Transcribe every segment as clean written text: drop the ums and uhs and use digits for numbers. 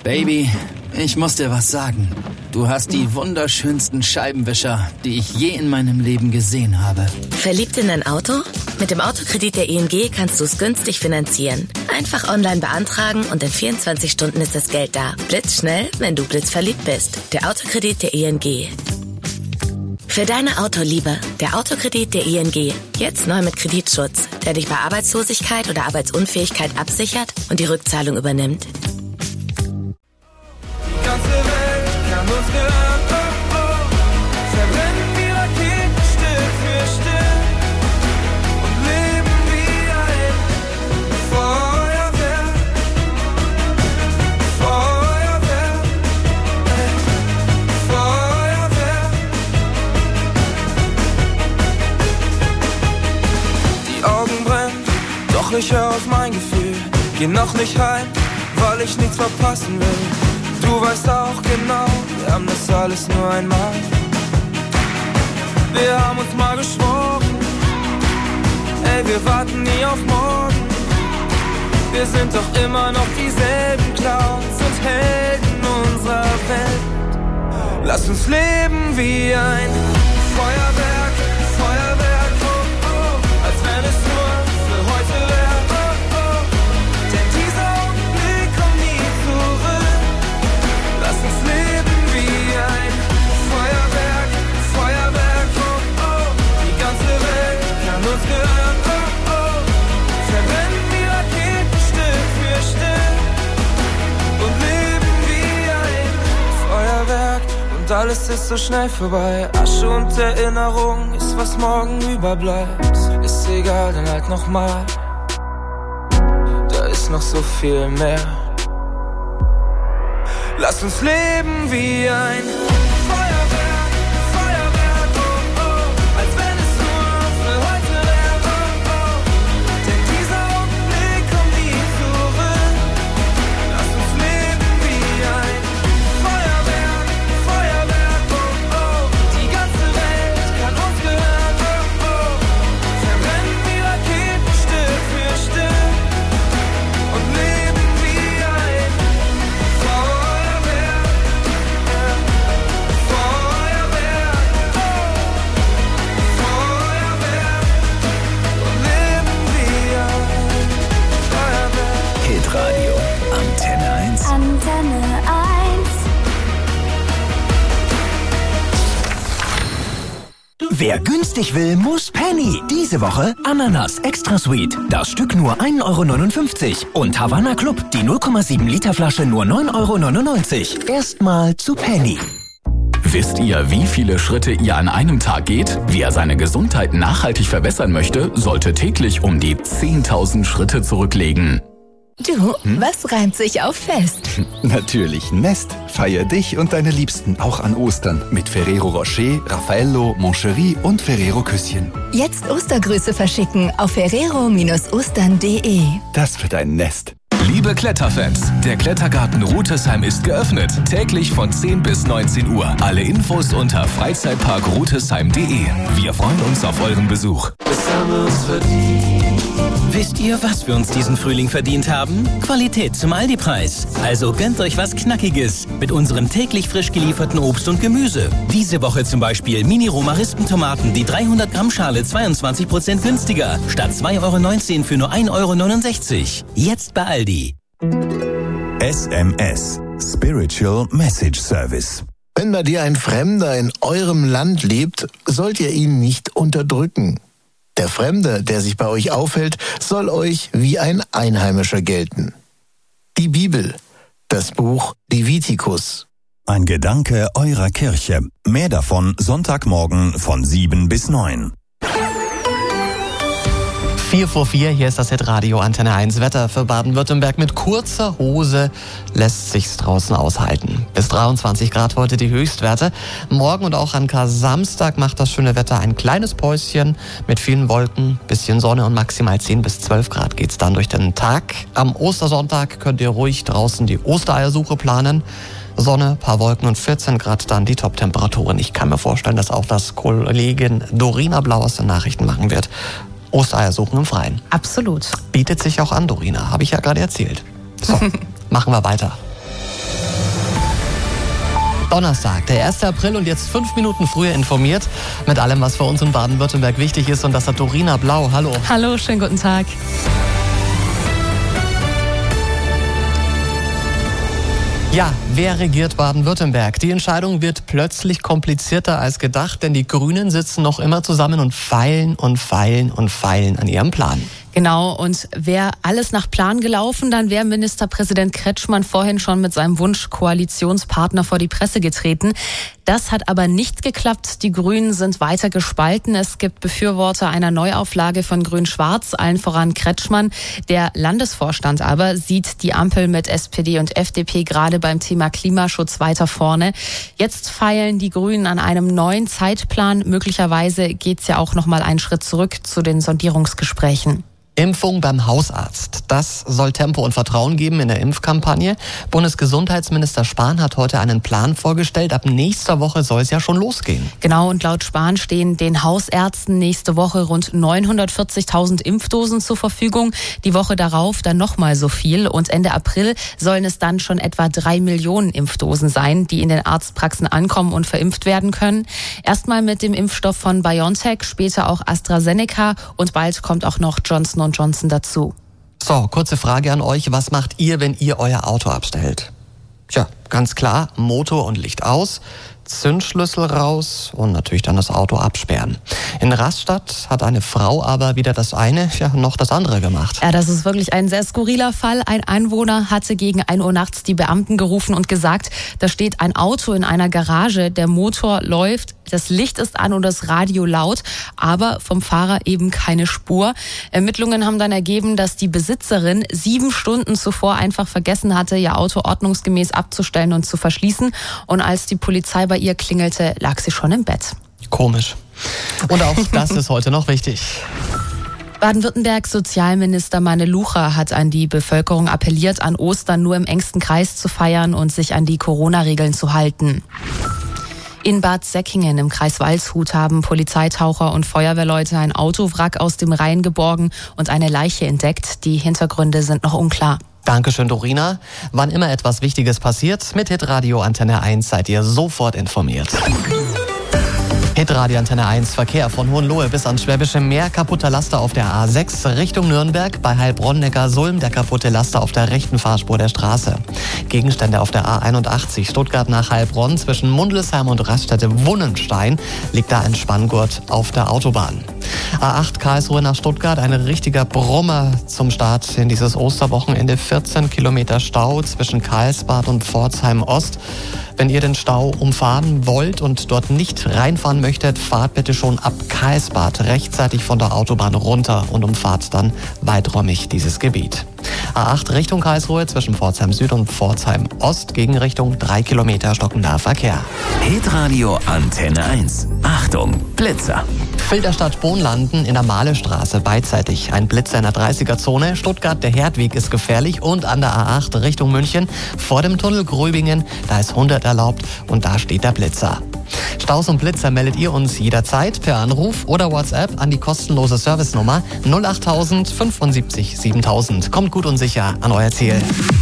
Baby, ich muss dir was sagen. Du hast die wunderschönsten Scheibenwischer, die ich je in meinem Leben gesehen habe. Verliebt in ein Auto? Mit dem Autokredit der ING kannst du es günstig finanzieren. Einfach online beantragen und in 24 Stunden ist das Geld da. Blitzschnell, wenn du blitzverliebt bist. Der Autokredit der ING. Für deine Autoliebe, der Autokredit der ING. Jetzt neu mit Kreditschutz, der dich bei Arbeitslosigkeit oder Arbeitsunfähigkeit absichert und die Rückzahlung übernimmt. Die ganze Welt kann uns gehören, oh, oh. Verbrennen die Raketen Stück für Stück und leben wie ein Feuerwerk. Feuerwerk, Feuerwerk. Die Augen brennen, doch ich hör auf mein Gefühl. Geh noch nicht rein, weil ich nichts verpassen will. Du weißt auch genau, wir haben das alles nur einmal. Wir haben uns mal geschworen, ey, wir warten nie auf morgen. Wir sind doch immer noch dieselben Clowns und Helden unserer Welt. Lass uns leben wie ein Feuerwerk, Feuerwerk, oh, oh, als wenn es nur für heute wäre, oh, oh. Denn dieser Augenblick kommt nie zurück. Lass uns leben wie ein Feuerwerk, Feuerwerk, oh, oh. Die ganze Welt kann uns gehören, oh, oh. Verbrennen die Raketen Stück für Stück und leben wie ein Feuerwerk. Und alles ist so schnell vorbei. Asche und Erinnerung ist, was morgen überbleibt. Ist egal, dann halt nochmal. Da ist noch so viel mehr. Lass uns leben wie ein Feuerwerk, Feuerwerk, oh, oh, als wenn es nur für heute wäre, oh, oh. Denn dieser Augenblick kommt nie zurück. Lass uns leben wie ein Feuerwerk, Feuerwerk, oh, oh. Die ganze Welt kann uns gehören, oh, oh. Verbrennen die Raketen Stück für Stück und leben wie ein Feuerwerk. Hitradio Antenne 1. Antenne 1. Wer günstig will, muss Penny. Diese Woche Ananas Extra Sweet. Das Stück nur 1,59 € und Havana Club, die 0,7 Liter Flasche nur 9,99 €. Erstmal zu Penny. Wisst ihr, wie viele Schritte ihr an einem Tag geht? Wer seine Gesundheit nachhaltig verbessern möchte, sollte täglich um die 10.000 Schritte zurücklegen. Du, was reimt sich auf Fest? Natürlich Nest. Feier dich und deine Liebsten auch an Ostern mit Ferrero Rocher, Raffaello, Moncherie und Ferrero Küsschen. Jetzt Ostergrüße verschicken auf ferrero-ostern.de. Das wird ein Nest. Liebe Kletterfans, der Klettergarten Rutesheim ist geöffnet. Täglich von 10 bis 19 Uhr. Alle Infos unter freizeitparkrutesheim.de. Wir freuen uns auf euren Besuch. Wisst ihr, was wir uns diesen Frühling verdient haben? Qualität zum Aldi-Preis. Also gönnt euch was Knackiges mit unserem täglich frisch gelieferten Obst und Gemüse. Diese Woche zum Beispiel Mini-Roma-Rispentomaten, die 300 Gramm Schale 22% günstiger. Statt 2,19 € für nur 1,69 €. Jetzt bei Aldi. SMS. Spiritual Message Service. Wenn bei dir ein Fremder in eurem Land lebt, sollt ihr ihn nicht unterdrücken. Der Fremde, der sich bei euch aufhält, soll euch wie ein Einheimischer gelten. Die Bibel, das Buch Levitikus. Ein Gedanke eurer Kirche. Mehr davon Sonntagmorgen von 7 bis 9. 4 vor 4, hier ist das Hitradio Antenne 1. Wetter für Baden-Württemberg mit kurzer Hose lässt sich's draußen aushalten. Bis 23 Grad heute die Höchstwerte. Morgen und auch an Kar-Samstag macht das schöne Wetter ein kleines Päuschen mit vielen Wolken, bisschen Sonne und maximal 10 bis 12 Grad geht's dann durch den Tag. Am Ostersonntag könnt ihr ruhig draußen die Ostereiersuche planen. Sonne, paar Wolken und 14 Grad dann die Top-Temperaturen. Ich kann mir vorstellen, dass auch das Kollegin Dorina Blau aus den Nachrichten machen wird. Ostereier suchen im Freien. Absolut. Bietet sich auch an, Dorina, habe ich ja gerade erzählt. So, machen wir weiter. Donnerstag, der 1. April und jetzt 5 Minuten früher informiert mit allem, was für uns in Baden-Württemberg wichtig ist. Und das hat Dorina Blau. Hallo. Hallo, schönen guten Tag. Ja, wer regiert Baden-Württemberg? Die Entscheidung wird plötzlich komplizierter als gedacht, denn die Grünen sitzen noch immer zusammen und feilen an ihrem Plan. Genau, und wäre alles nach Plan gelaufen, dann wäre Ministerpräsident Kretschmann vorhin schon mit seinem Wunsch-Koalitionspartner vor die Presse getreten. Das hat aber nicht geklappt. Die Grünen sind weiter gespalten. Es gibt Befürworter einer Neuauflage von Grün-Schwarz, allen voran Kretschmann. Der Landesvorstand aber sieht die Ampel mit SPD und FDP gerade beim Thema Klimaschutz weiter vorne. Jetzt feilen die Grünen an einem neuen Zeitplan. Möglicherweise geht's ja auch noch mal einen Schritt zurück zu den Sondierungsgesprächen. Impfung beim Hausarzt. Das soll Tempo und Vertrauen geben in der Impfkampagne. Bundesgesundheitsminister Spahn hat heute einen Plan vorgestellt. Ab nächster Woche soll es ja schon losgehen. Genau, und laut Spahn stehen den Hausärzten nächste Woche rund 940.000 Impfdosen zur Verfügung. Die Woche darauf dann nochmal so viel. Und Ende April sollen es dann schon etwa 3 Millionen Impfdosen sein, die in den Arztpraxen ankommen und verimpft werden können. Erstmal mit dem Impfstoff von BioNTech, später auch AstraZeneca und bald kommt auch noch Johnson & Johnson dazu. So, kurze Frage an euch. Was macht ihr, wenn ihr euer Auto abstellt? Tja, ganz klar, Motor und Licht aus, Zündschlüssel raus und natürlich dann das Auto absperren. In Rastatt hat eine Frau aber weder das eine, noch das andere gemacht. Ja, das ist wirklich ein sehr skurriler Fall. Ein Einwohner hatte gegen 1 Uhr nachts die Beamten gerufen und gesagt, da steht ein Auto in einer Garage, der Motor läuft, das Licht ist an und das Radio laut, aber vom Fahrer eben keine Spur. Ermittlungen haben dann ergeben, dass die Besitzerin 7 Stunden zuvor einfach vergessen hatte, ihr Auto ordnungsgemäß abzustellen und zu verschließen. Und als die Polizei bei ihr klingelte, lag sie schon im Bett. Komisch. Und auch das ist heute noch wichtig. Baden-Württembergs Sozialminister Manne Lucha hat an die Bevölkerung appelliert, an Ostern nur im engsten Kreis zu feiern und sich an die Corona-Regeln zu halten. In Bad Säckingen im Kreis Waldshut haben Polizeitaucher und Feuerwehrleute ein Autowrack aus dem Rhein geborgen und eine Leiche entdeckt. Die Hintergründe sind noch unklar. Dankeschön, Dorina. Wann immer etwas Wichtiges passiert, mit Hitradio Antenne 1 seid ihr sofort informiert. Hitradio Antenne 1, Verkehr von Hohenlohe bis ans Schwäbische Meer, kaputter Laster auf der A6 Richtung Nürnberg, bei Heilbronn-Neckarsulm der kaputte Laster auf der rechten Fahrspur der Straße. Gegenstände auf der A81 Stuttgart nach Heilbronn zwischen Mundelsheim und Raststätte-Wunnenstein liegt da ein Spanngurt auf der Autobahn. A8 Karlsruhe nach Stuttgart, ein richtiger Brummer zum Start in dieses Osterwochenende, 14 Kilometer Stau zwischen Karlsbad und Pforzheim Ost. Wenn ihr den Stau umfahren wollt und dort nicht reinfahren möchtet, fahrt bitte schon ab Karlsbad rechtzeitig von der Autobahn runter und umfahrt dann weiträumig dieses Gebiet. A8 Richtung Karlsruhe zwischen Pforzheim Süd und Pforzheim Ost, Gegenrichtung 3 Kilometer stockender Verkehr. Hitradio Antenne 1. Achtung, Blitzer. Filderstadt Bohnlanden in der Mahlestraße beidseitig. Ein Blitzer in der 30er-Zone. Stuttgart, der Herdweg ist gefährlich. Und an der A8 Richtung München vor dem Tunnel Gröbingen, da ist 100 erlaubt und da steht der Blitzer. Staus und Blitzer meldet ihr uns jederzeit per Anruf oder WhatsApp an die kostenlose Servicenummer 08000 75 7000. Kommt gut und sicher an euer Ziel.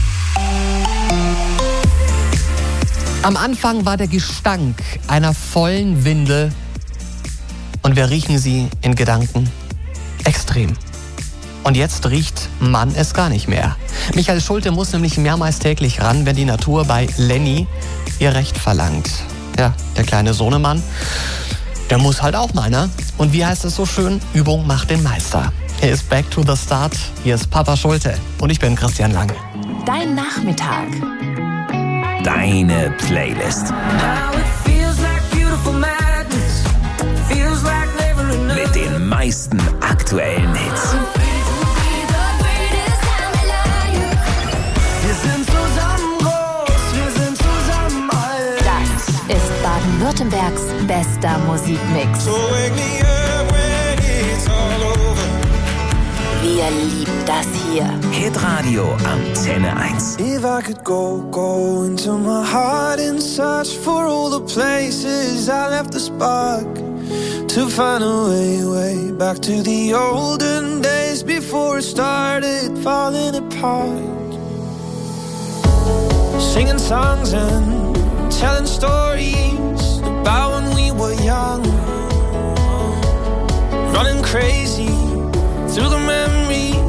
Am Anfang war der Gestank einer vollen Windel und wir riechen sie in Gedanken extrem. Und jetzt riecht man es gar nicht mehr. Michael Schulte muss nämlich mehrmals täglich ran, wenn die Natur bei Lenny ihr Recht verlangt. Ja, der kleine Sohnemann, der muss halt auch mal, ne? Und wie heißt es so schön? Übung macht den Meister. Hier ist Back to the Start. Hier ist Papa Schulte. Und ich bin Christian Lange. Dein Nachmittag. Deine Playlist. Mit den meisten aktuellen Hits. Wir sind zusammen groß, wir sind zusammen alt. Das ist Baden-Württembergs bester Musikmix. So wake me up when it's all over. Wir lieben das hier. Hitradio Antenne 1. If I could go into my heart and search for all the places I left the spark, to find a way back to the olden days before it started falling apart. Singing songs and telling stories about when we were young, running crazy through the memories